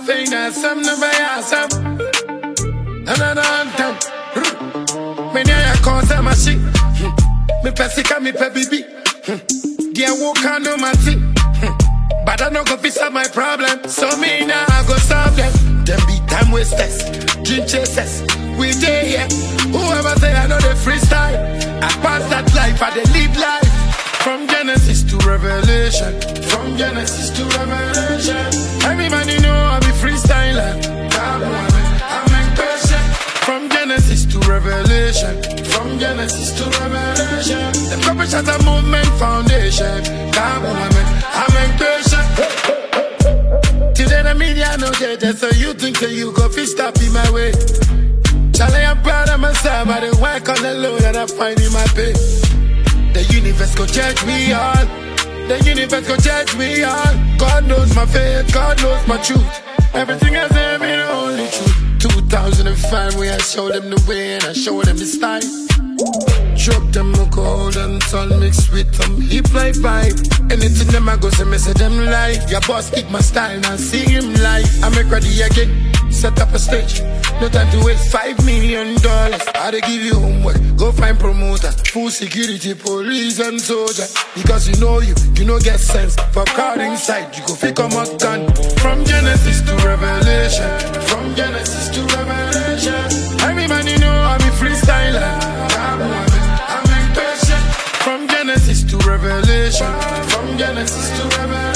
finger, some never some. Another anthem. Many I call them a shit. Me pesika, me pe bibi. Dear walk on no my thing. But I don't go fix up my problem. So me now I go solve them. Them be time wasters, dream chasers. We day here. Whoever say I know the freestyle, I pass that life, I dey live life. From Genesis to Revelation. From Genesis to Revelation. Everybody know I be freestyler. I'm impatient. From Genesis to Revelation. From Genesis to Revelation. The Purple Shatter Movement Foundation. I'm impatient. Today the media know that, so you think that you go fish stop in my way. Charlie, I'm proud of myself, I didn't work on the load that I find in my pay. The universe go judge me all. The universe go judge me all. God knows my faith, God knows my truth. Everything has been the only truth. 2005, where I show them the way and I show them the style. Drop them a golden sun mixed with some hip life vibe. Anything them I go say me say them like. Your boss kick my style and see him live. I make ready again, set up a stage. No time to waste $5 million. I dey give you homework, go find promoter, full security, police and soldier. Because you know get sense. For crowd inside, you go fake come out gun. From Genesis to Revelation. From Genesis to Revelation. Everybody know I'm a freestyler. I'm impatient. From Genesis to Revelation. From Genesis to Revelation.